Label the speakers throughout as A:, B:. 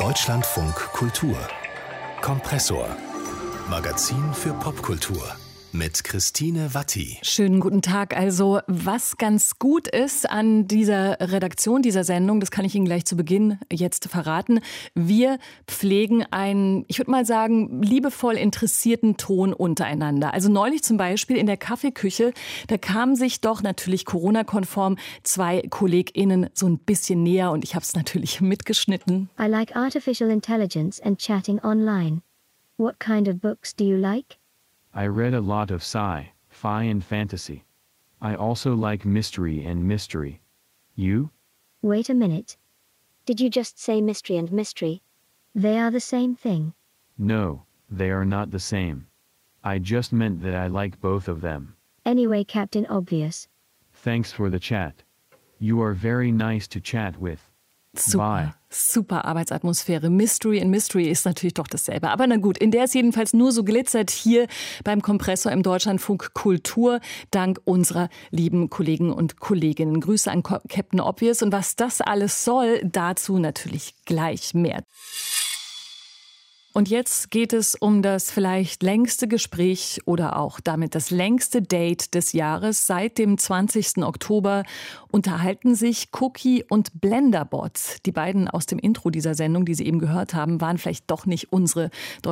A: Deutschlandfunk Kultur Kompressor. Magazin für Popkultur mit Christine Watti.
B: Schönen guten Tag. Also, was ganz gut ist an dieser Redaktion dieser Sendung, das kann ich Ihnen gleich zu Beginn jetzt verraten. Wir pflegen einen, ich würde mal sagen, liebevoll interessierten Ton untereinander. Also neulich zum Beispiel in der Kaffeeküche, da kamen sich doch natürlich Corona-konform zwei KollegInnen so ein bisschen näher und ich habe es natürlich mitgeschnitten.
C: I like artificial intelligence and chatting online. What kind of books do you like?
D: I read a lot of sci-fi and fantasy. I also like mystery and mystery. You?
C: Wait a minute. Did you just say mystery and mystery? They are the same thing.
D: No, they are not the same. I just meant that I like both of them.
C: Anyway, Captain Obvious.
D: Thanks for the chat. You are very nice to chat with. Bye.
B: Super Arbeitsatmosphäre. Mystery and Mystery ist natürlich doch dasselbe. Aber na gut, in der es jedenfalls nur so glitzert hier beim Kompressor im Deutschlandfunk Kultur, dank unserer lieben Kollegen und Kolleginnen. Grüße an Captain Obvious. Und was das alles soll, dazu natürlich gleich mehr. Und jetzt geht es um das vielleicht längste Gespräch oder auch damit das längste Date des Jahres. Seit dem 20. Oktober unterhalten sich Cookie und Blenderbot. Die beiden aus dem Intro dieser Sendung, die Sie eben gehört haben, waren vielleicht doch nicht unsere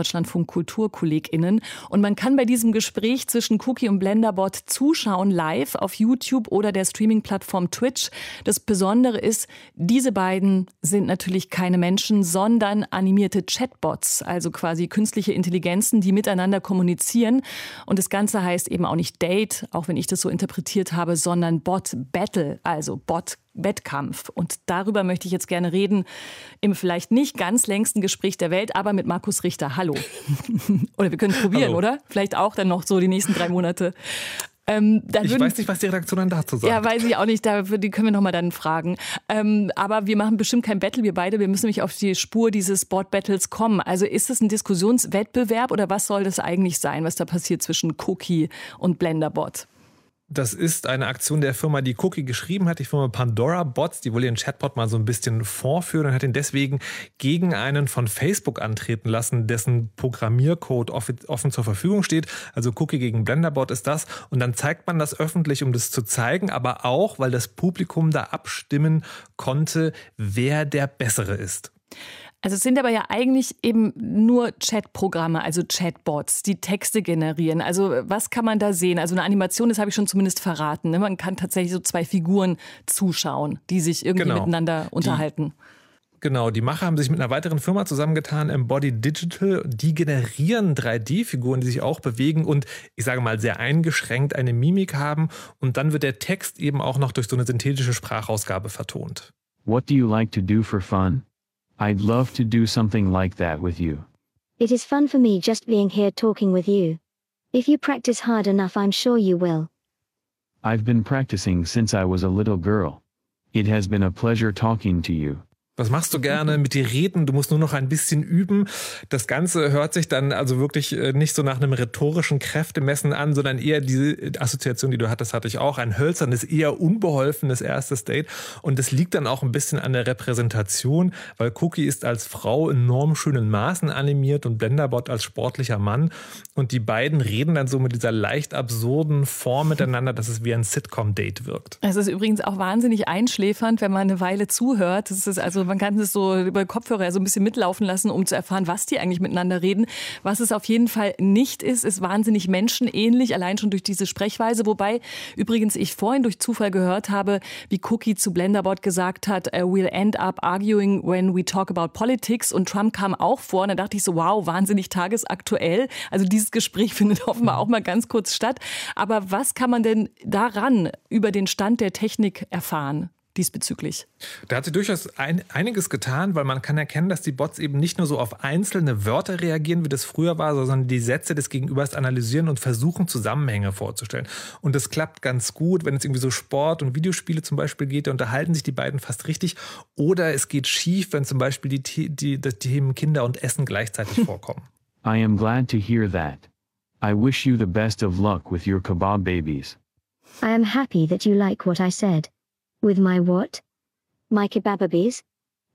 B: Deutschlandfunk-KulturkollegInnen. Und man kann bei diesem Gespräch zwischen Cookie und Blenderbot zuschauen, live auf YouTube oder der Streaming-Plattform Twitch. Das Besondere ist, diese beiden sind natürlich keine Menschen, sondern animierte Chatbots. Also quasi künstliche Intelligenzen, die miteinander kommunizieren. Und das Ganze heißt eben auch nicht Date, auch wenn ich das so interpretiert habe, sondern Bot Battle, also Bot-Wettkampf. Und darüber möchte ich jetzt gerne reden im vielleicht nicht ganz längsten Gespräch der Welt, aber mit Markus Richter. Hallo. Oder wir können es probieren, oder? Vielleicht auch dann noch so die nächsten 3 Monate.
E: Ich weiß nicht, was die Redaktion dann dazu sagt.
B: Ja, weiß ich auch nicht. Die können wir nochmal dann fragen. Aber wir machen bestimmt kein Battle, wir beide. Wir müssen nämlich auf die Spur dieses Bot-Battles kommen. Also ist es ein Diskussionswettbewerb oder was soll das eigentlich sein, was da passiert zwischen Cookie und Blenderbot?
E: Das ist eine Aktion der Firma, die Cookie geschrieben hat, die Firma Pandora Bots, die wohl ihren Chatbot mal so ein bisschen vorführen und hat ihn deswegen gegen einen von Facebook antreten lassen, dessen Programmiercode offen zur Verfügung steht. Also Cookie gegen Blenderbot ist das. Und dann zeigt man das öffentlich, um das zu zeigen, aber auch, weil das Publikum da abstimmen konnte, wer der Bessere ist.
B: Also es sind aber ja eigentlich eben nur Chatprogramme, also Chatbots, die Texte generieren. Also was kann man da sehen? Also eine Animation, das habe ich schon zumindest verraten. Man kann tatsächlich so 2 Figuren zuschauen, die sich irgendwie miteinander unterhalten.
E: Die Macher haben sich mit einer weiteren Firma zusammengetan, Embody Digital. Die generieren 3D-Figuren, die sich auch bewegen und, ich sage mal, sehr eingeschränkt eine Mimik haben. Und dann wird der Text eben auch noch durch so eine synthetische Sprachausgabe vertont.
D: What do you like to do for fun? I'd love to do something like that with you.
C: It is fun for me just being here talking with you. If you practice hard enough, I'm sure you will.
D: I've been practicing since I was a little girl. It has been a pleasure talking to you.
E: Was machst du gerne? Mit dir reden, du musst nur noch ein bisschen üben. Das Ganze hört sich dann also wirklich nicht so nach einem rhetorischen Kräftemessen an, sondern eher diese Assoziation, die du hattest, hatte ich auch. Ein hölzernes, eher unbeholfenes erstes Date. Und das liegt dann auch ein bisschen an der Repräsentation, weil Cookie ist als Frau in enorm schönen Maßen animiert und Blenderbot als sportlicher Mann. Und die beiden reden dann so mit dieser leicht absurden Form miteinander, dass es wie ein Sitcom-Date wirkt.
B: Es ist übrigens auch wahnsinnig einschläfernd, wenn man eine Weile zuhört. Das ist also man kann es so über Kopfhörer so ein bisschen mitlaufen lassen, um zu erfahren, was die eigentlich miteinander reden. Was es auf jeden Fall nicht ist wahnsinnig menschenähnlich, allein schon durch diese Sprechweise. Wobei übrigens ich vorhin durch Zufall gehört habe, wie Cookie zu Blenderbot gesagt hat, we'll end up arguing when we talk about politics. Und Trump kam auch vor. Und da dachte ich so, wow, wahnsinnig tagesaktuell. Also dieses Gespräch findet offenbar auch mal ganz kurz statt. Aber was kann man denn daran über den Stand der Technik erfahren? Diesbezüglich.
E: Da hat sie durchaus einiges getan, weil man kann erkennen, dass die Bots eben nicht nur so auf einzelne Wörter reagieren, wie das früher war, sondern die Sätze des Gegenübers analysieren und versuchen, Zusammenhänge vorzustellen. Und das klappt ganz gut, wenn es irgendwie so Sport- und Videospiele zum Beispiel geht, da unterhalten sich die beiden fast richtig. Oder es geht schief, wenn zum Beispiel die Themen Kinder und Essen gleichzeitig vorkommen.
D: I am glad to hear that. I wish you the best of luck with your kebab babies.
C: I am happy that you like what I said. With my what? My kebababies?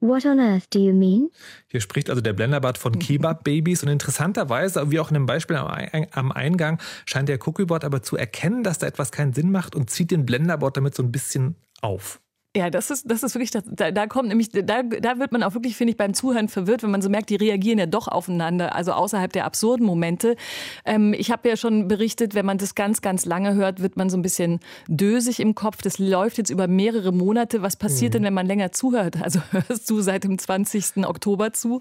C: What on earth do you mean?
E: Hier spricht also der Blenderbot von Kebab-Babys und interessanterweise, wie auch in dem Beispiel am Eingang, scheint der Cookiebot aber zu erkennen, dass da etwas keinen Sinn macht und zieht den Blenderbot damit so ein bisschen auf.
B: Ja, das ist wirklich, da kommt nämlich, da wird man auch wirklich, finde ich, beim Zuhören verwirrt, wenn man so merkt, die reagieren ja doch aufeinander, also außerhalb der absurden Momente. Ich habe ja schon berichtet, wenn man das ganz, ganz lange hört, wird man so ein bisschen dösig im Kopf. Das läuft jetzt über mehrere Monate. Was passiert denn, wenn man länger zuhört? Also hörst du seit dem 20. Oktober zu?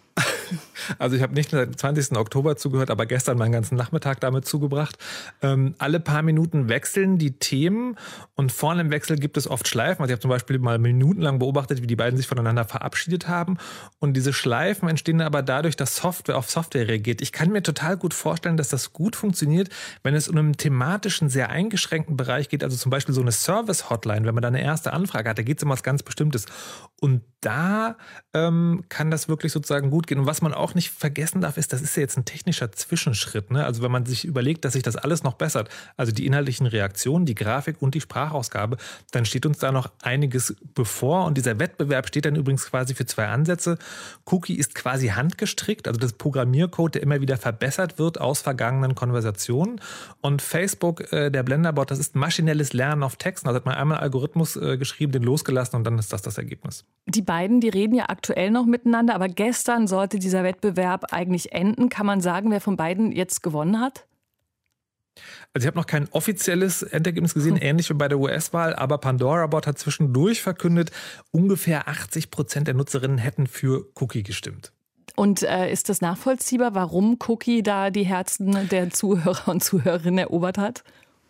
E: Also ich habe nicht nur seit dem 20. Oktober zugehört, aber gestern meinen ganzen Nachmittag damit zugebracht. Alle paar Minuten wechseln die Themen und vorne im Wechsel gibt es oft Schleifen. Also ich habe zum Beispiel mal minutenlang beobachtet, wie die beiden sich voneinander verabschiedet haben. Und diese Schleifen entstehen aber dadurch, dass Software auf Software reagiert. Ich kann mir total gut vorstellen, dass das gut funktioniert, wenn es um einen thematischen, sehr eingeschränkten Bereich geht. Also zum Beispiel so eine Service-Hotline, wenn man da eine erste Anfrage hat, da geht es um was ganz Bestimmtes. Und da kann das wirklich sozusagen gut gehen. Und was man auch nicht vergessen darf, ist, das ist ja jetzt ein technischer Zwischenschritt. Ne? Also wenn man sich überlegt, dass sich das alles noch bessert, also die inhaltlichen Reaktionen, die Grafik und die Sprachausgabe, dann steht uns da noch einiges bevor. Und dieser Wettbewerb steht dann übrigens quasi für 2 Ansätze. Cookie ist quasi handgestrickt, also das Programmiercode, der immer wieder verbessert wird aus vergangenen Konversationen. Und Facebook, der Blenderbot, das ist maschinelles Lernen auf Texten. Also hat man einmal einen Algorithmus geschrieben, den losgelassen und dann ist das Ergebnis.
B: Die beiden, die reden ja aktuell noch miteinander, aber gestern sollte dieser Wettbewerb eigentlich enden. Kann man sagen, wer von beiden jetzt gewonnen hat?
E: Also ich habe noch kein offizielles Endergebnis gesehen, ähnlich wie bei der US-Wahl, aber PandoraBot hat zwischendurch verkündet, ungefähr 80% der Nutzerinnen hätten für Cookie gestimmt.
B: Und ist das nachvollziehbar, warum Cookie da die Herzen der Zuhörer und Zuhörerinnen erobert hat?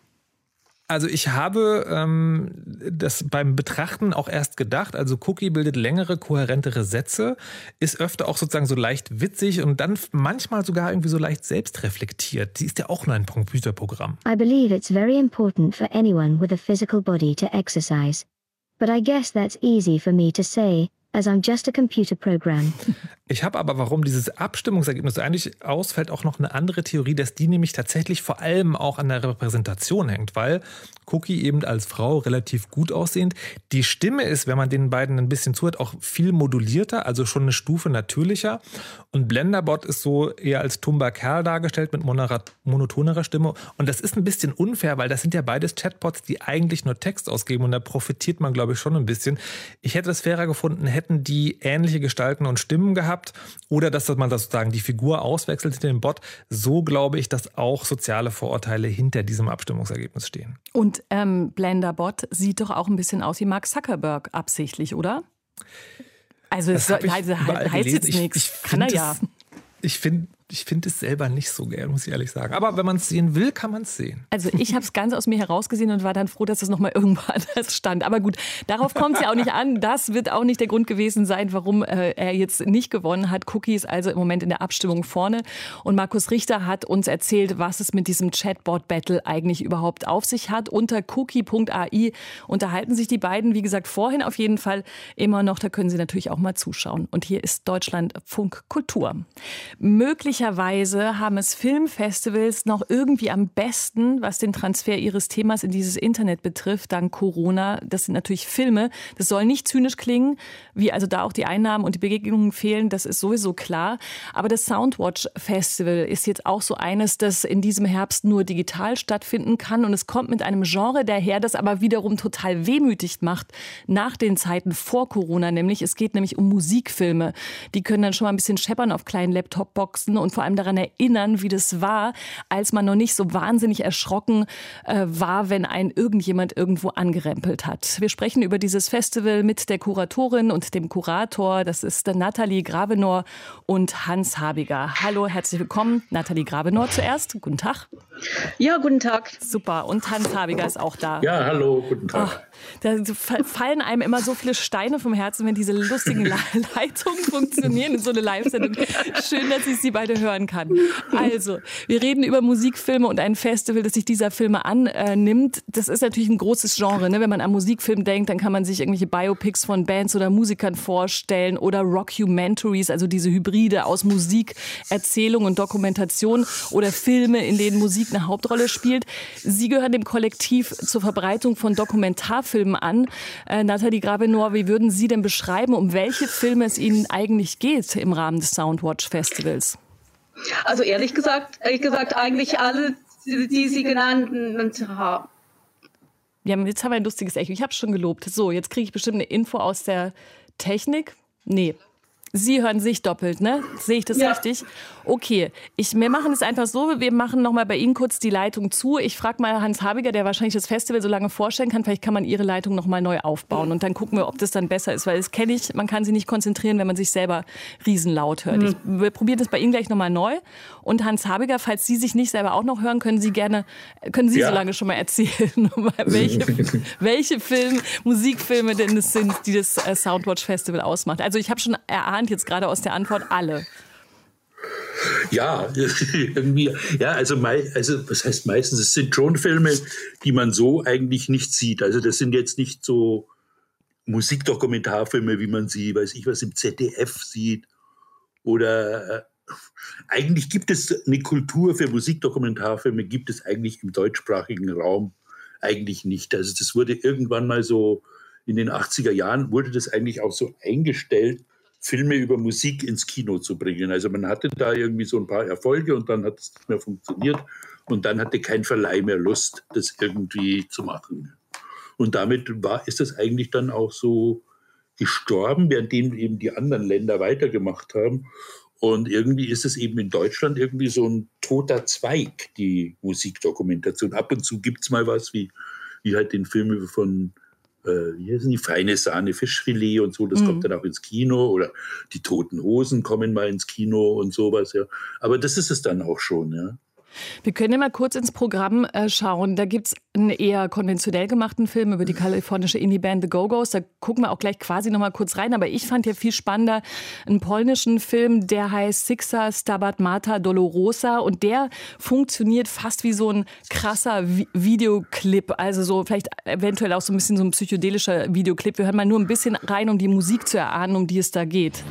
E: Also ich habe das beim Betrachten auch erst gedacht, also Cookie bildet längere, kohärentere Sätze, ist öfter auch sozusagen so leicht witzig und dann manchmal sogar irgendwie so leicht selbstreflektiert. Sie ist ja auch nur ein Computerprogramm.
C: I believe it's very important for anyone with a physical body to exercise. But I guess that's easy for me to say, as I'm just a computer program.
E: Ich habe aber, warum dieses Abstimmungsergebnis eigentlich ausfällt, auch noch eine andere Theorie, dass die nämlich tatsächlich vor allem auch an der Repräsentation hängt, weil Cookie eben als Frau relativ gut aussehend. Die Stimme ist, wenn man den beiden ein bisschen zuhört, auch viel modulierter, also schon eine Stufe natürlicher. Und Blenderbot ist so eher als tumber Kerl dargestellt mit monotonerer Stimme. Und das ist ein bisschen unfair, weil das sind ja beides Chatbots, die eigentlich nur Text ausgeben. Und da profitiert man, glaube ich, schon ein bisschen. Ich hätte es fairer gefunden, hätten die ähnliche Gestalten und Stimmen gehabt oder dass man das sozusagen die Figur auswechselt hinter dem Bot. So glaube ich, dass auch soziale Vorurteile hinter diesem Abstimmungsergebnis stehen. Und
B: Blenderbot sieht doch auch ein bisschen aus wie Mark Zuckerberg absichtlich, oder? Also es heißt jetzt nichts. Kann er ja.
E: Ich finde es selber nicht so geil, muss ich ehrlich sagen. Aber wenn man es sehen will, kann man es sehen.
B: Also ich habe es ganz aus mir herausgesehen und war dann froh, dass es nochmal irgendwo anders stand. Aber gut, darauf kommt es ja auch nicht an. Das wird auch nicht der Grund gewesen sein, warum er jetzt nicht gewonnen hat. Cookie ist also im Moment in der Abstimmung vorne. Und Markus Richter hat uns erzählt, was es mit diesem Chatbot-Battle eigentlich überhaupt auf sich hat. Unter cookie.ai unterhalten sich die beiden, wie gesagt, vorhin auf jeden Fall immer noch. Da können Sie natürlich auch mal zuschauen. Und hier ist Deutschlandfunk Kultur. Möglicherweise haben es Filmfestivals noch irgendwie am besten, was den Transfer ihres Themas in dieses Internet betrifft, dank Corona. Das sind natürlich Filme. Das soll nicht zynisch klingen, wie also da auch die Einnahmen und die Begegnungen fehlen. Das ist sowieso klar. Aber das Soundwatch Festival ist jetzt auch so eines, das in diesem Herbst nur digital stattfinden kann. Und es kommt mit einem Genre daher, das aber wiederum total wehmütig macht nach den Zeiten vor Corona. Nämlich, es geht nämlich um Musikfilme. Die können dann schon mal ein bisschen scheppern auf kleinen Laptop-Boxen und vor allem daran erinnern, wie das war, als man noch nicht so wahnsinnig erschrocken war, wenn einen irgendjemand irgendwo angerempelt hat. Wir sprechen über dieses Festival mit der Kuratorin und dem Kurator. Das ist Nathalie Grabenor und Hans Habiger. Hallo, herzlich willkommen. Nathalie Grabenor zuerst. Guten Tag.
F: Ja, guten Tag.
B: Super. Und Hans Habiger ist auch da.
G: Ja, hallo, guten Tag.
B: Da fallen einem immer so viele Steine vom Herzen, wenn diese lustigen Leitungen funktionieren in so eine Live-Sendung. Schön, dass ich Sie beide gerade hören kann. Also, wir reden über Musikfilme und ein Festival, das sich dieser Filme annimmt. Das ist natürlich ein großes Genre. Ne? Wenn man an Musikfilm denkt, dann kann man sich irgendwelche Biopics von Bands oder Musikern vorstellen oder Rockumentaries, also diese Hybride aus Musik, Erzählung und Dokumentation oder Filme, in denen Musik eine Hauptrolle spielt. Sie gehören dem Kollektiv zur Verbreitung von Dokumentarfilmen an. Nathalie Grabenor, wie würden Sie denn beschreiben, um welche Filme es Ihnen eigentlich geht im Rahmen des Soundwatch Festivals?
F: Also ehrlich gesagt eigentlich alle, die Sie genannt haben.
B: Ja, jetzt haben wir ein lustiges Echo. Ich habe es schon gelobt. So, jetzt kriege ich bestimmt eine Info aus der Technik. Nee. Sie hören sich doppelt, ne? Sehe ich das richtig? Okay, wir machen es einfach so, wir machen nochmal bei Ihnen kurz die Leitung zu. Ich frage mal Hans Habiger, der wahrscheinlich das Festival so lange vorstellen kann, vielleicht kann man Ihre Leitung nochmal neu aufbauen und dann gucken wir, ob das dann besser ist, weil das kenne ich, man kann sich nicht konzentrieren, wenn man sich selber riesenlaut hört. Wir probieren das bei Ihnen gleich nochmal neu und Hans Habiger, falls Sie sich nicht selber auch noch hören, können Sie so lange schon mal erzählen, welche Musikfilme denn es sind, die das Soundwatch Festival ausmacht. Also ich habe schon erahnt, jetzt gerade aus der Antwort alle.
G: Ja, irgendwie, also was heißt meistens, es sind schon Filme, die man so eigentlich nicht sieht. Also das sind jetzt nicht so Musikdokumentarfilme, wie man sie, weiß ich was, im ZDF sieht. Oder eigentlich gibt es eine Kultur für Musikdokumentarfilme, gibt es eigentlich im deutschsprachigen Raum eigentlich nicht. Also das wurde irgendwann mal so, in den 80er Jahren wurde das eigentlich auch so eingestellt, Filme über Musik ins Kino zu bringen. Also man hatte da irgendwie so ein paar Erfolge und dann hat es nicht mehr funktioniert und dann hatte kein Verleih mehr Lust, das irgendwie zu machen. Und damit ist das eigentlich dann auch so gestorben, währenddem eben die anderen Länder weitergemacht haben. Und irgendwie ist es eben in Deutschland irgendwie so ein toter Zweig, die Musikdokumentation. Ab und zu gibt es mal was, wie halt den Film von hier sind die feine Sahne, Fischfilet und so, das kommt dann auch ins Kino oder die Toten Hosen kommen mal ins Kino und sowas, ja. Aber das ist es dann auch schon, ja.
B: Wir können ja mal kurz ins Programm schauen. Da gibt es einen eher konventionell gemachten Film über die kalifornische Indie-Band The Go-Go's. Da gucken wir auch gleich quasi noch mal kurz rein. Aber ich fand ja viel spannender einen polnischen Film, der heißt Sixa Stabat Mater Dolorosa. Und der funktioniert fast wie so ein krasser Videoclip. Also so vielleicht eventuell auch so ein bisschen so ein psychedelischer Videoclip. Wir hören mal nur ein bisschen rein, um die Musik zu erahnen, um die es da geht.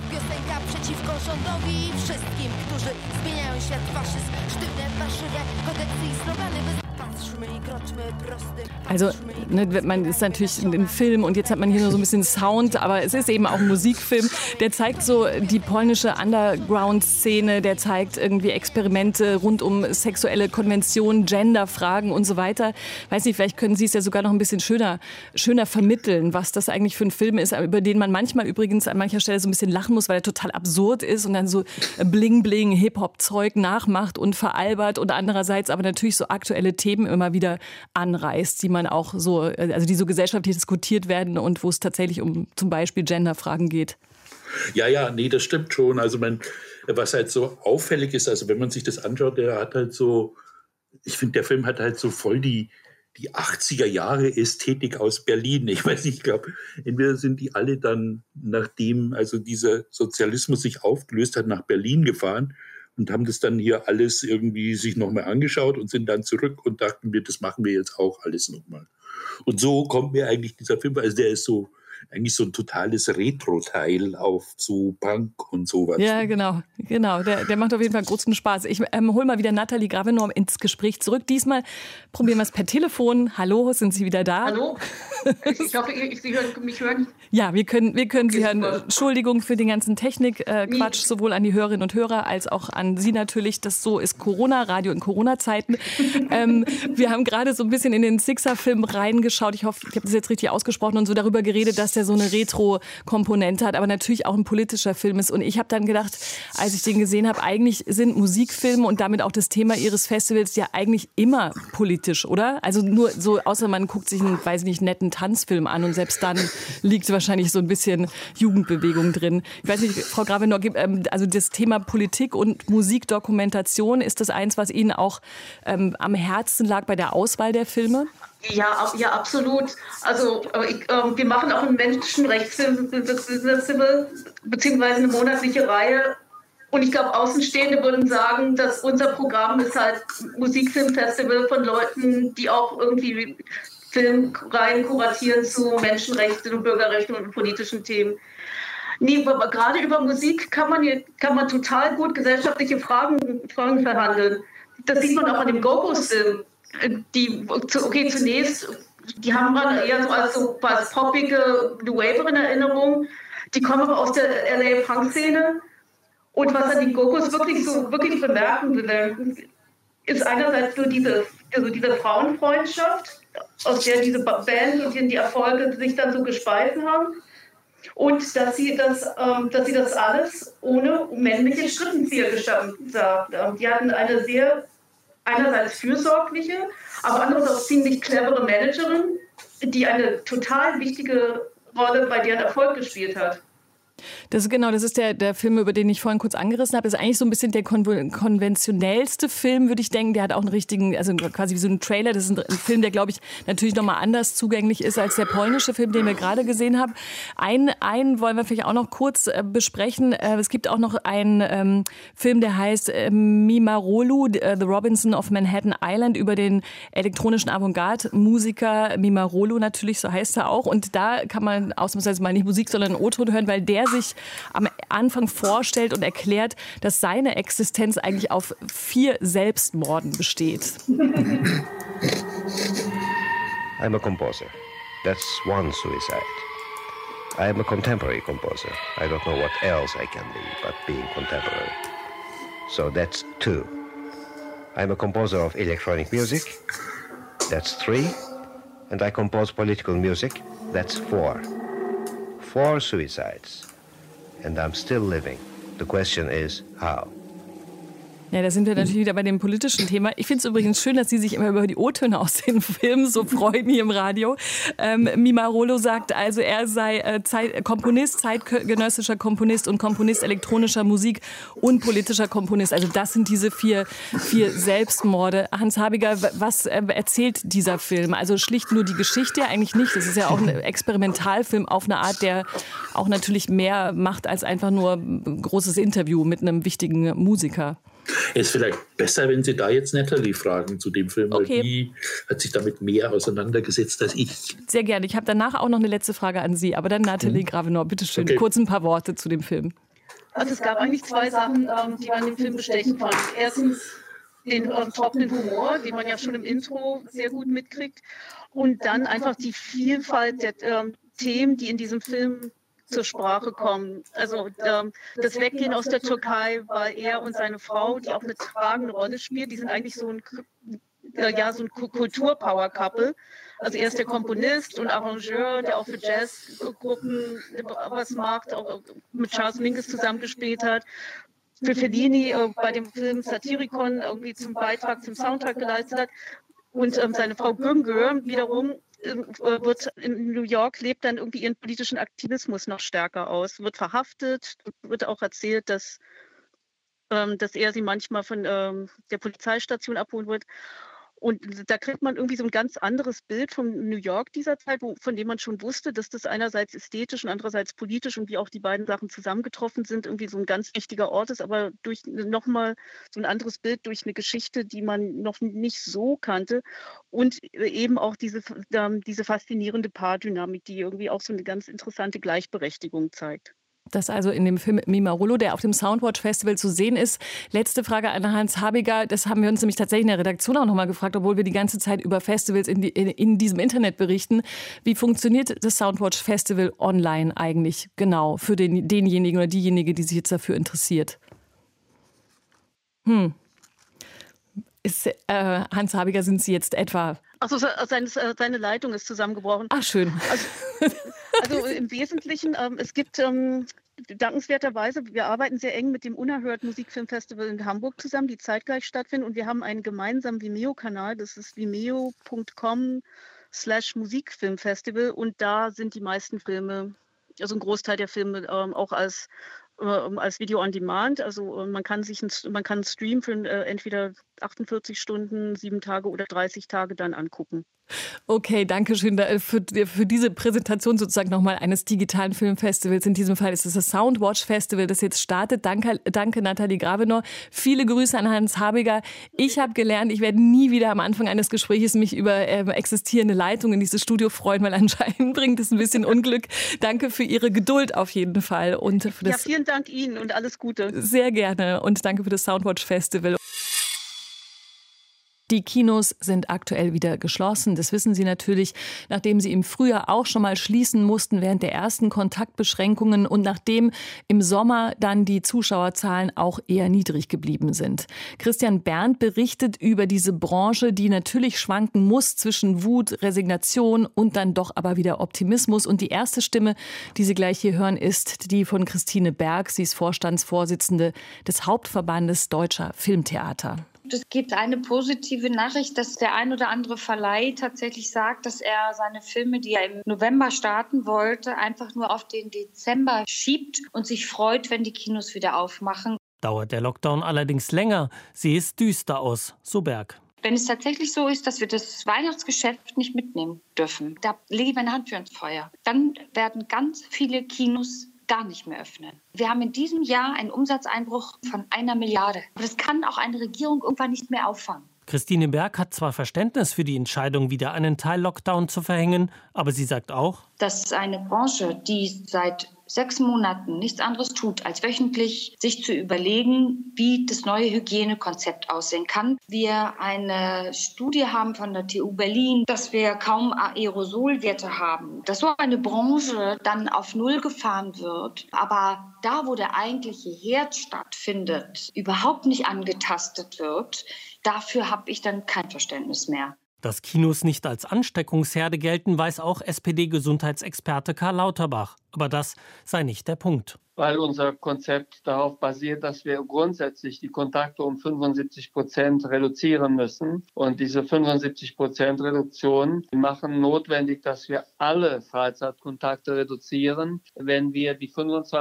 B: Also, man ist natürlich ein Film und jetzt hat man hier nur so ein bisschen Sound, aber es ist eben auch ein Musikfilm. Der zeigt so die polnische Underground-Szene, der zeigt irgendwie Experimente rund um sexuelle Konventionen, Genderfragen und so weiter. Weiß nicht, vielleicht können Sie es ja sogar noch ein bisschen schöner vermitteln, was das eigentlich für ein Film ist, über den man manchmal übrigens an mancher Stelle so ein bisschen lachen muss, weil er total absurd ist und dann so Bling-Bling, Hip-Hop-Zeug nachmacht und veralbert und andererseits aber natürlich so aktuelle Themen immer wieder anreißt, die man auch so, also die so gesellschaftlich diskutiert werden und wo es tatsächlich um zum Beispiel Genderfragen geht.
G: Ja, nee, das stimmt schon. Also was halt so auffällig ist, also wenn man sich das anschaut, der hat halt so, ich finde, der Film hat halt so voll die 80er Jahre Ästhetik aus Berlin. Ich weiß nicht, ich glaube, entweder sind die alle dann, nachdem also dieser Sozialismus sich aufgelöst hat, nach Berlin gefahren und haben das dann hier alles irgendwie sich nochmal angeschaut und sind dann zurück und dachten wir, das machen wir jetzt auch alles nochmal. Und so kommt mir eigentlich dieser Film, also der ist so eigentlich so ein totales Retro-Teil auf so Punk und sowas.
B: Ja, genau. Der macht auf jeden Fall großen Spaß. Ich hole mal wieder Nathalie Grabenor ins Gespräch zurück. Diesmal probieren wir es per Telefon. Hallo, sind Sie wieder da?
F: Hallo? Ich hoffe, Sie hören mich hören.
B: Ja, wir können Sie hören. Entschuldigung für den ganzen Technik-Quatsch, sowohl an die Hörerinnen und Hörer als auch an Sie natürlich. Das so ist Corona, Radio in Corona-Zeiten. Wir haben gerade so ein bisschen in den Sixa-Film reingeschaut. Ich hoffe, ich habe das jetzt richtig ausgesprochen und so darüber geredet, dass der so eine Retro-Komponente hat, aber natürlich auch ein politischer Film ist. Und ich habe dann gedacht, als ich den gesehen habe, eigentlich sind Musikfilme und damit auch das Thema Ihres Festivals ja eigentlich immer politisch, oder? Also nur so, außer man guckt sich einen, weiß ich nicht, netten Tanzfilm an und selbst dann liegt wahrscheinlich so ein bisschen Jugendbewegung drin. Ich weiß nicht, Frau Grabenor, also das Thema Politik und Musikdokumentation, ist das eins, was Ihnen auch am Herzen lag bei der Auswahl der Filme?
F: Ja, absolut. Also wir machen auch einen Menschenrechtsfilm, beziehungsweise eine monatliche Reihe Und ich glaube, Außenstehende würden sagen, dass unser Programm ist halt Musikfilmfestival von Leuten, die auch irgendwie Filmreihen kuratieren zu Menschenrechten und Bürgerrechten und politischen Themen. Nee, gerade über Musik kann man total gut gesellschaftliche Fragen verhandeln. Das sieht man auch an dem Go-Go-Film. Zunächst, die haben man eher so als poppige New Waver in Erinnerung. Die kommen aber aus der LA-Punk-Szene. Und was an den Go-Go's wirklich bemerken will, ist einerseits so diese Frauenfreundschaft, aus der diese Band und die Erfolge sich dann so gespalten haben. Und dass sie das alles ohne männliche Strippenzieher gestanden haben. Die hatten eine sehr einerseits fürsorgliche, aber andererseits auch ziemlich clevere Managerin, die eine total wichtige Rolle bei deren Erfolg gespielt hat.
B: Das ist der Film, über den ich vorhin kurz angerissen habe. Das ist eigentlich so ein bisschen der konventionellste Film, würde ich denken. Der hat auch einen richtigen, also quasi wie so einen Trailer. Das ist ein Film, der, glaube ich, natürlich nochmal anders zugänglich ist als der polnische Film, den wir gerade gesehen haben. Einen wollen wir vielleicht auch noch kurz besprechen. Es gibt auch noch einen Film, der heißt Mimarolu, The Robinson of Manhattan Island, über den elektronischen Avantgarde-Musiker Mimarolu natürlich, so heißt er auch. Und da kann man ausnahmsweise mal nicht Musik, sondern O-Ton hören, weil der sich am Anfang vorstellt und erklärt, dass seine Existenz eigentlich auf 4 Selbstmorden besteht.
H: I'm a composer. That's one suicide. I'm a contemporary composer. I don't know what else I can be but being contemporary. So that's 2. I'm a composer of electronic music. That's 3. And I compose political music. That's 4. 4 suicides. And I'm still living. The question is, how?
B: Ja, da sind wir natürlich wieder bei dem politischen Thema. Ich finde es übrigens schön, dass Sie sich immer über die O-Töne aus den Filmen so freuen hier im Radio. Mimarolu sagt also, er sei Komponist, zeitgenössischer Komponist und Komponist elektronischer Musik und politischer Komponist. Also das sind diese 4 Selbstmorde. Hans Habiger, was erzählt dieser Film? Also schlicht nur die Geschichte eigentlich nicht. Das ist ja auch ein Experimentalfilm auf eine Art, der auch natürlich mehr macht als einfach nur ein großes Interview mit einem wichtigen Musiker.
G: Es ist vielleicht besser, wenn Sie da jetzt Natalie fragen zu dem Film, weil die hat sich damit mehr auseinandergesetzt als ich.
B: Sehr gerne. Ich habe danach auch noch eine letzte Frage an Sie, aber dann Nathalie Gravenor, bitte schön, kurz ein paar Worte zu dem Film.
F: Also es gab eigentlich 2 Sachen, die man im Film bestechen fand. Erstens den trockenen Humor, den man ja schon im Intro sehr gut mitkriegt, und dann einfach die Vielfalt der Themen, die in diesem Film zur Sprache kommen. Also das Weggehen aus der Türkei, weil er und seine Frau, die auch eine tragende Rolle spielt, die sind eigentlich so ein Kultur-Power-Couple. Also er ist der Komponist und Arrangeur, der auch für Jazzgruppen was macht, auch mit Charles Mingus zusammengespielt hat. Für Fellini bei dem Film Satyricon irgendwie zum Beitrag zum Soundtrack geleistet hat. Und seine Frau Güngör wiederum wird in New York, lebt dann irgendwie ihren politischen Aktivismus noch stärker aus, wird verhaftet, wird auch erzählt, dass er sie manchmal von der Polizeistation abholen wird. Und da kriegt man irgendwie so ein ganz anderes Bild von New York dieser Zeit, von dem man schon wusste, dass das einerseits ästhetisch und andererseits politisch und wie auch die beiden Sachen zusammengetroffen sind, irgendwie so ein ganz wichtiger Ort ist, aber durch nochmal so ein anderes Bild, durch eine Geschichte, die man noch nicht so kannte, und eben auch diese faszinierende Paardynamik, die irgendwie auch so eine ganz interessante Gleichberechtigung zeigt.
B: Das also in dem Film Mimarolu, der auf dem Soundwatch Festival zu sehen ist. Letzte Frage an Hans Habiger. Das haben wir uns nämlich tatsächlich in der Redaktion auch nochmal gefragt, obwohl wir die ganze Zeit über Festivals in diesem Internet berichten. Wie funktioniert das Soundwatch Festival online eigentlich genau für denjenigen oder diejenige, die sich jetzt dafür interessiert? Hans Habiger, sind Sie jetzt etwa...
F: Achso, seine Leitung ist zusammengebrochen.
B: Ach, schön.
F: Also im Wesentlichen, es gibt dankenswerterweise, wir arbeiten sehr eng mit dem Unerhört Musikfilmfestival in Hamburg zusammen, die zeitgleich stattfinden, und wir haben einen gemeinsamen Vimeo-Kanal, das ist vimeo.com/Musikfilmfestival, und da sind die meisten Filme, also ein Großteil der Filme auch als Video on Demand. Also man kann einen Stream für entweder 48 Stunden, 7 Tage oder 30 Tage dann angucken.
B: Okay, danke schön für diese Präsentation sozusagen nochmal eines digitalen Filmfestivals. In diesem Fall ist es das Soundwatch Festival, das jetzt startet. Danke Nathalie Gravenor. Viele Grüße an Hans Habiger. Ich habe gelernt, ich werde nie wieder am Anfang eines Gesprächs mich über existierende Leitungen in dieses Studio freuen, weil anscheinend bringt es ein bisschen Unglück. Danke für Ihre Geduld auf jeden Fall. Und für das
F: vielen Dank Ihnen und alles Gute.
B: Sehr gerne und danke für das Soundwatch Festival. Die Kinos sind aktuell wieder geschlossen. Das wissen Sie natürlich, nachdem sie im Frühjahr auch schon mal schließen mussten während der ersten Kontaktbeschränkungen und nachdem im Sommer dann die Zuschauerzahlen auch eher niedrig geblieben sind. Christian Berndt berichtet über diese Branche, die natürlich schwanken muss zwischen Wut, Resignation und dann doch aber wieder Optimismus. Und die erste Stimme, die Sie gleich hier hören, ist die von Christine Berg. Sie ist Vorstandsvorsitzende des Hauptverbandes Deutscher Filmtheater.
I: Es gibt eine positive Nachricht, dass der ein oder andere Verleih tatsächlich sagt, dass er seine Filme, die er im November starten wollte, einfach nur auf den Dezember schiebt und sich freut, wenn die Kinos wieder aufmachen.
J: Dauert der Lockdown allerdings länger, sehe es düster aus, so Berg.
I: Wenn es tatsächlich so ist, dass wir das Weihnachtsgeschäft nicht mitnehmen dürfen, da lege ich meine Hand für ins Feuer. Dann werden ganz viele Kinos gar nicht mehr öffnen. Wir haben in diesem Jahr einen Umsatzeinbruch von 1 Milliarde. Das kann auch eine Regierung irgendwann nicht mehr auffangen.
J: Christine Berg hat zwar Verständnis für die Entscheidung, wieder einen Teil-Lockdown zu verhängen, aber sie sagt auch,
I: dass eine Branche, die seit 6 Monaten nichts anderes tut, als wöchentlich sich zu überlegen, wie das neue Hygienekonzept aussehen kann. Wir eine Studie haben von der TU Berlin, dass wir kaum Aerosolwerte haben, dass so eine Branche dann auf Null gefahren wird, aber da, wo der eigentliche Herd stattfindet, überhaupt nicht angetastet wird, dafür habe ich dann kein Verständnis mehr.
J: Dass Kinos nicht als Ansteckungsherde gelten, weiß auch SPD-Gesundheitsexperte Karl Lauterbach. Aber das sei nicht der Punkt.
K: Weil unser Konzept darauf basiert, dass wir grundsätzlich die Kontakte um 75% reduzieren müssen. Und diese 75% Reduktion machen notwendig, dass wir alle Freizeitkontakte reduzieren, wenn wir die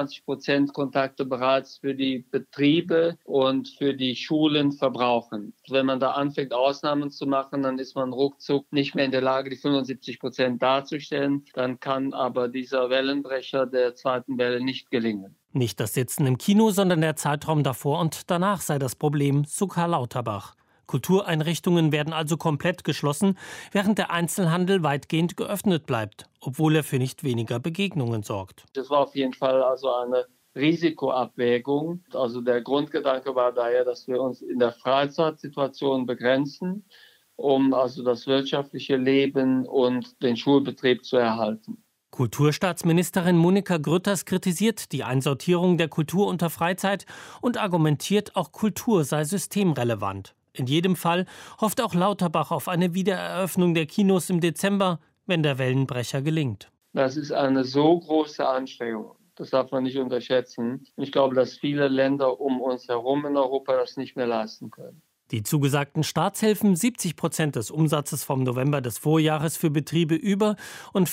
K: 25% Kontakte bereits für die Betriebe und für die Schulen verbrauchen. Wenn man da anfängt, Ausnahmen zu machen, dann ist man ruckzuck nicht mehr in der Lage, die 75% darzustellen. Dann kann aber dieser Wellenbrecher der zweiten Welle nicht gelingen.
J: Nicht das Sitzen im Kino, sondern der Zeitraum davor und danach sei das Problem, so Karl Lauterbach. Kultureinrichtungen werden also komplett geschlossen, während der Einzelhandel weitgehend geöffnet bleibt, obwohl er für nicht weniger Begegnungen sorgt.
K: Das war auf jeden Fall also eine Risikoabwägung. Also der Grundgedanke war daher, dass wir uns in der Freizeitsituation begrenzen, um also das wirtschaftliche Leben und den Schulbetrieb zu erhalten.
J: Kulturstaatsministerin Monika Grütters kritisiert die Einsortierung der Kultur unter Freizeit und argumentiert, auch Kultur sei systemrelevant. In jedem Fall hofft auch Lauterbach auf eine Wiedereröffnung der Kinos im Dezember, wenn der Wellenbrecher gelingt.
K: Das ist eine so große Anstrengung. Das darf man nicht unterschätzen. Ich glaube, dass viele Länder um uns herum in Europa das nicht mehr leisten können.
J: Die zugesagten Staatshilfen, 70% des Umsatzes vom November des Vorjahres für Betriebe über und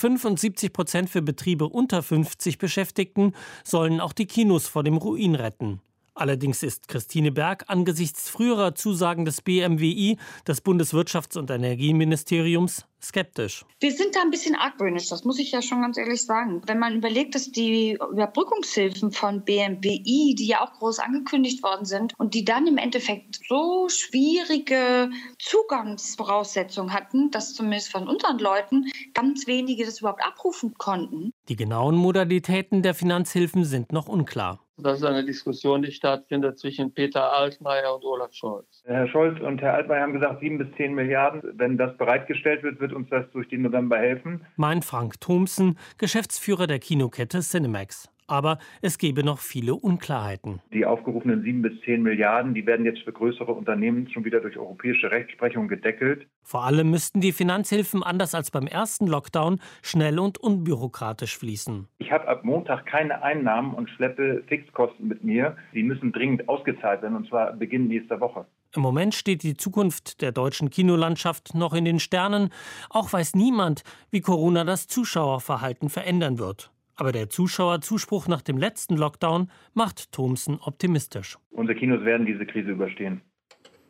J: 75% für Betriebe unter 50 Beschäftigten, sollen auch die Kinos vor dem Ruin retten. Allerdings ist Christine Berg angesichts früherer Zusagen des BMWI, des Bundeswirtschafts- und Energieministeriums, skeptisch.
I: Wir sind da ein bisschen argwöhnisch, das muss ich ja schon ganz ehrlich sagen. Wenn man überlegt, dass die Überbrückungshilfen von BMWI, die ja auch groß angekündigt worden sind und die dann im Endeffekt so schwierige Zugangsvoraussetzungen hatten, dass zumindest von unseren Leuten ganz wenige das überhaupt abrufen konnten.
J: Die genauen Modalitäten der Finanzhilfen sind noch unklar.
K: Das ist eine Diskussion, die stattfindet zwischen Peter Altmaier und Olaf Scholz.
L: Herr Scholz und Herr Altmaier haben gesagt, 7 bis 10 Milliarden. Wenn das bereitgestellt wird, wird uns das durch den November helfen.
J: Meint Frank Thomsen, Geschäftsführer der Kinokette Cinemax. Aber es gebe noch viele Unklarheiten.
L: Die aufgerufenen 7 bis 10 Milliarden, die werden jetzt für größere Unternehmen schon wieder durch europäische Rechtsprechung gedeckelt.
J: Vor allem müssten die Finanzhilfen anders als beim ersten Lockdown schnell und unbürokratisch fließen.
L: Ich habe ab Montag keine Einnahmen und schleppe Fixkosten mit mir. Die müssen dringend ausgezahlt werden, und zwar Beginn nächster Woche.
J: Im Moment steht die Zukunft der deutschen Kinolandschaft noch in den Sternen. Auch weiß niemand, wie Corona das Zuschauerverhalten verändern wird. Aber der Zuschauerzuspruch nach dem letzten Lockdown macht Thomsen optimistisch.
L: Unsere Kinos werden diese Krise überstehen.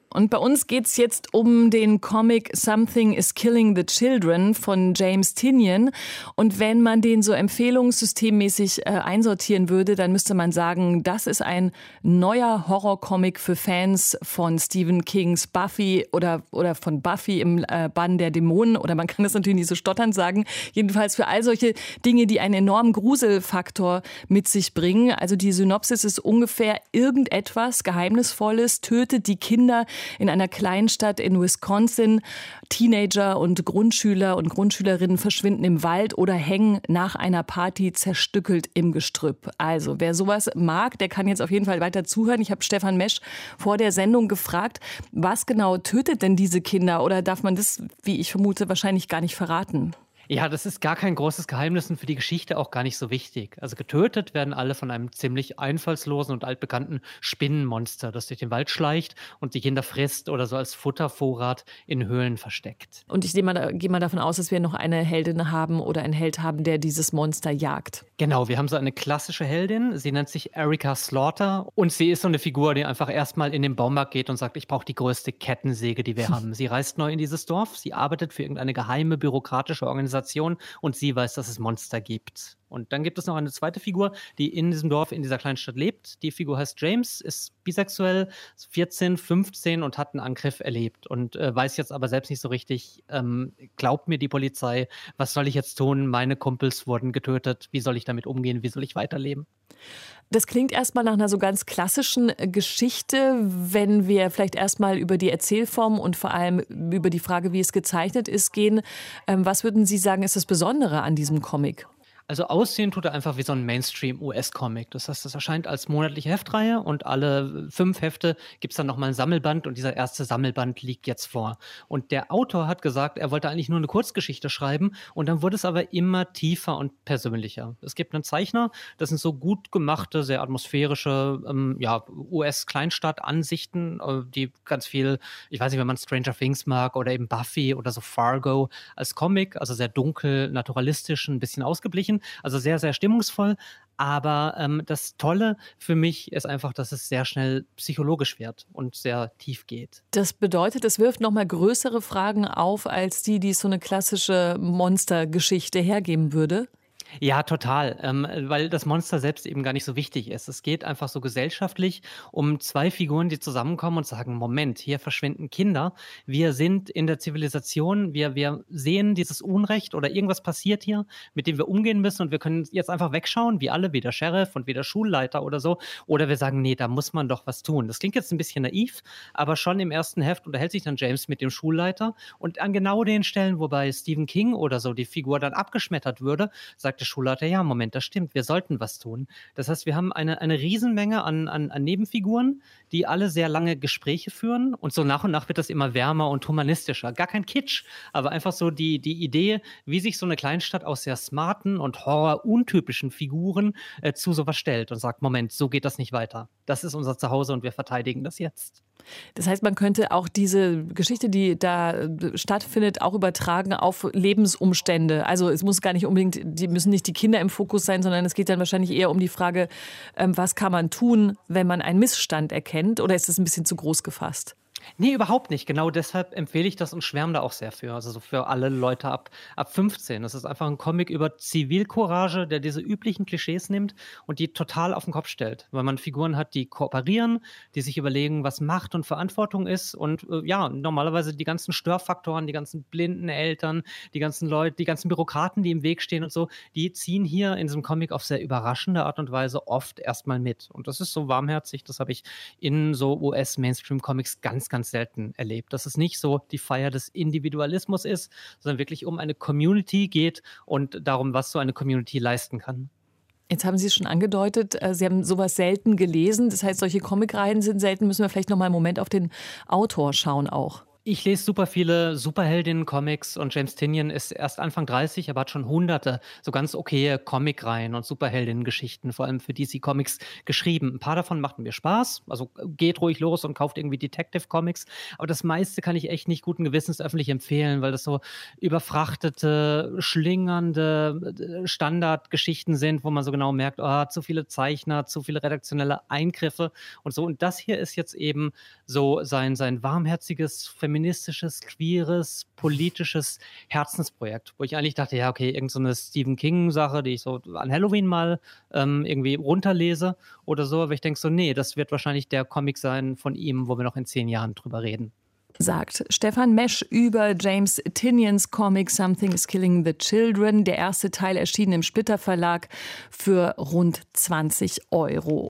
B: Und bei uns geht es jetzt um den Comic Something is Killing the Children von James Tynion. Und wenn man den so empfehlungssystemmäßig einsortieren würde, dann müsste man sagen, das ist ein neuer Horrorcomic für Fans von Stephen Kings Buffy oder von Buffy im Bann der Dämonen. Oder man kann das natürlich nicht so stotternd sagen. Jedenfalls für all solche Dinge, die einen enormen Gruselfaktor mit sich bringen. Also die Synopsis ist ungefähr: Irgendetwas Geheimnisvolles tötet die Kinder in einer Kleinstadt in Wisconsin. Teenager und Grundschüler und Grundschülerinnen verschwinden im Wald oder hängen nach einer Party zerstückelt im Gestrüpp. Also wer sowas mag, der kann jetzt auf jeden Fall weiter zuhören. Ich habe Stefan Mesch vor der Sendung gefragt, was genau tötet denn diese Kinder? Oder darf man das, wie ich vermute, wahrscheinlich gar nicht verraten?
M: Ja, das ist gar kein großes Geheimnis und für die Geschichte auch gar nicht so wichtig. Also getötet werden alle von einem ziemlich einfallslosen und altbekannten Spinnenmonster, das durch den Wald schleicht und die Kinder frisst oder so als Futtervorrat in Höhlen versteckt.
B: Und ich gehe mal davon aus, dass wir noch eine Heldin haben oder einen Held haben, der dieses Monster jagt.
M: Genau, wir haben so eine klassische Heldin. Sie nennt sich Erica Slaughter und sie ist so eine Figur, die einfach erstmal in den Baumarkt geht und sagt, ich brauche die größte Kettensäge, die wir haben. Sie reist neu in dieses Dorf, sie arbeitet für irgendeine geheime bürokratische Organisation und sie weiß, dass es Monster gibt. Und dann gibt es noch eine zweite Figur, die in diesem Dorf, in dieser kleinen Stadt lebt. Die Figur heißt James, ist bisexuell, 14, 15 und hat einen Angriff erlebt und weiß jetzt aber selbst nicht so richtig, glaubt mir die Polizei, was soll ich jetzt tun? Meine Kumpels wurden getötet, wie soll ich damit umgehen? Wie soll ich weiterleben?
B: Das klingt erstmal nach einer so ganz klassischen Geschichte. Wenn wir vielleicht erstmal über die Erzählform und vor allem über die Frage, wie es gezeichnet ist, gehen, was würden Sie sagen, ist das Besondere an diesem Comic?
M: Also aussehen tut er einfach wie so ein Mainstream-US-Comic. Das heißt, das erscheint als monatliche Heftreihe und alle 5 Hefte gibt es dann nochmal ein Sammelband und dieser erste Sammelband liegt jetzt vor. Und der Autor hat gesagt, er wollte eigentlich nur eine Kurzgeschichte schreiben und dann wurde es aber immer tiefer und persönlicher. Es gibt einen Zeichner, das sind so gut gemachte, sehr atmosphärische US-Kleinstadt-Ansichten, die ganz viel, ich weiß nicht, wenn man Stranger Things mag oder eben Buffy oder so Fargo als Comic, also sehr dunkel, naturalistisch, ein bisschen ausgeblichen. Also sehr, sehr stimmungsvoll. Aber das Tolle für mich ist einfach, dass es sehr schnell psychologisch wird und sehr tief geht.
B: Das bedeutet, es wirft nochmal größere Fragen auf, als die so eine klassische Monstergeschichte hergeben würde?
M: Ja, total, weil das Monster selbst eben gar nicht so wichtig ist. Es geht einfach so gesellschaftlich um 2 Figuren, die zusammenkommen und sagen, Moment, hier verschwinden Kinder. Wir sind in der Zivilisation, wir sehen dieses Unrecht oder irgendwas passiert hier, mit dem wir umgehen müssen und wir können jetzt einfach wegschauen, wie alle, wie der Sheriff und wie der Schulleiter oder so. Oder wir sagen, nee, da muss man doch was tun. Das klingt jetzt ein bisschen naiv, aber schon im ersten Heft unterhält sich dann James mit dem Schulleiter und an genau den Stellen, wo bei Stephen King oder so die Figur dann abgeschmettert würde, sagt der Schulleiter, ja, Moment, das stimmt, wir sollten was tun. Das heißt, wir haben eine Riesenmenge an Nebenfiguren, die alle sehr lange Gespräche führen und so nach und nach wird das immer wärmer und humanistischer. Gar kein Kitsch, aber einfach so die Idee, wie sich so eine Kleinstadt aus sehr smarten und horror-untypischen Figuren zu sowas stellt und sagt, Moment, so geht das nicht weiter. Das ist unser Zuhause und wir verteidigen das jetzt.
B: Das heißt, man könnte auch diese Geschichte, die da stattfindet, auch übertragen auf Lebensumstände. Also es muss gar nicht unbedingt, die müssen nicht die Kinder im Fokus sein, sondern es geht dann wahrscheinlich eher um die Frage, was kann man tun, wenn man einen Missstand erkennt? Oder ist das ein bisschen zu groß gefasst?
M: Nee, überhaupt nicht. Genau deshalb empfehle ich das und schwärme da auch sehr für. Also so für alle Leute ab 15. Das ist einfach ein Comic über Zivilcourage, der diese üblichen Klischees nimmt und die total auf den Kopf stellt. Weil man Figuren hat, die kooperieren, die sich überlegen, was Macht und Verantwortung ist und normalerweise die ganzen Störfaktoren, die ganzen blinden Eltern, die ganzen Leute, die ganzen Bürokraten, die im Weg stehen und so, die ziehen hier in diesem Comic auf sehr überraschende Art und Weise oft erstmal mit. Und das ist so warmherzig, das habe ich in so US-Mainstream-Comics ganz selten erlebt, dass es nicht so die Feier des Individualismus ist, sondern wirklich um eine Community geht und darum, was so eine Community leisten kann.
B: Jetzt haben Sie es schon angedeutet, Sie haben sowas selten gelesen. Das heißt, solche Comicreihen sind selten. Müssen wir vielleicht noch mal einen Moment auf den Autor schauen auch.
M: Ich lese super viele Superheldinnen-Comics und James Tynion ist erst Anfang 30, aber hat schon hunderte so ganz okaye Comicreihen und Superheldinnen-Geschichten, vor allem für DC Comics, geschrieben. Ein paar davon machten mir Spaß, also geht ruhig los und kauft irgendwie Detective-Comics, aber das meiste kann ich echt nicht guten Gewissens öffentlich empfehlen, weil das so überfrachtete, schlingernde Standardgeschichten sind, wo man so genau merkt, zu viele Zeichner, zu viele redaktionelle Eingriffe und so. Und das hier ist jetzt eben so sein warmherziges, feministisches, queeres, politisches Herzensprojekt, wo ich eigentlich dachte, ja, okay, irgend so eine Stephen King-Sache, die ich so an Halloween mal irgendwie runterlese oder so, aber ich denke so, nee, das wird wahrscheinlich der Comic sein von ihm, wo wir noch in 10 Jahren drüber reden.
B: Sagt Stefan Mesch über James Tynions Comic Something is Killing the Children. Der erste Teil erschien im Splitter Verlag für rund 20 €.